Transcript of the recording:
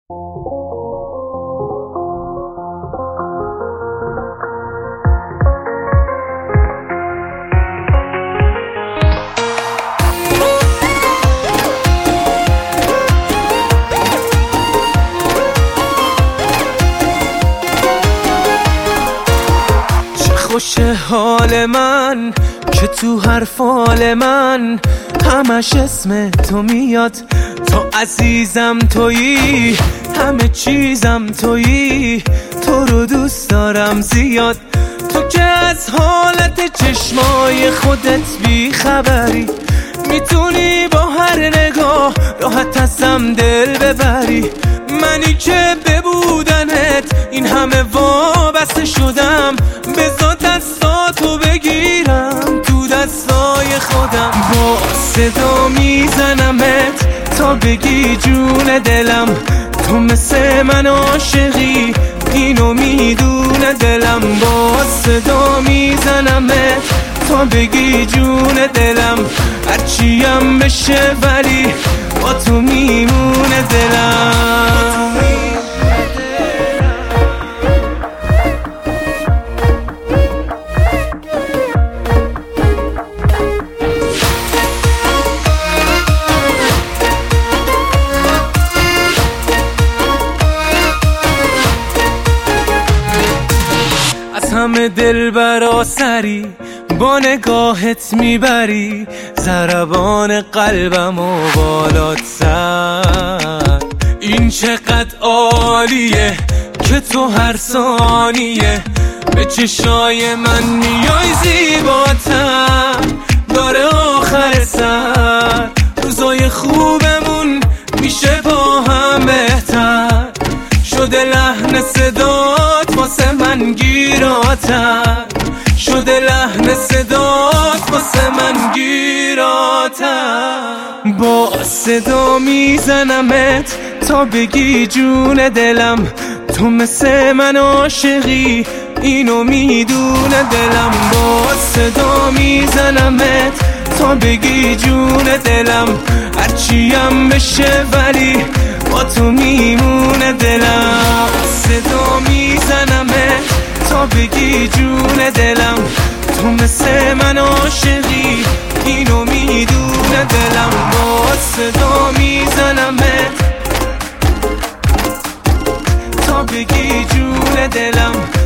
خوشه حال من که تو هر فال من همش اسم تو میاد. تو عزیزم تویی، همه چیزم تویی، تو رو دوست دارم زیاد. تو که از حالت چشمای خودت بی خبری، میتونی با هر نگاه راحت ازم دل ببری. منی که به بودنت این همه وابسته شدم، بذار دستاتو بگیرم تو دستای خودم. با صدا میزنمت تا بگی جون دلم، تو مثل من عاشقی اینو میدونه دلم. با صدا میزنمت تا بگی جون دلم، هرچیم بشه ولی با تو میمونه دلم. از همه دل برا سری با نگاهت میبری، ضربان قلبم و بالات سر. این چقدر عالیه که تو هر ثانیه به چشای من میای زیباتر. داره آخر سر روزای خوبمون میشه با هم بهتر. شده لحن صدات واسه من گیراتر، شده لحن صدات واسه من گیراتر. با صدا میزنمت تا بگی جون دلم، تو مثل من عاشقی اینو میدونه دلم. با صدا میزنمت تا بگی جون دلم، هرچیم بشه ولی با تو میمونه دلم. صدا میزنمت تا بگی جون دلم، تو مثل من عاشقی اینو میدونه دلم. با صدا میزنمت تا بگی جون دلم،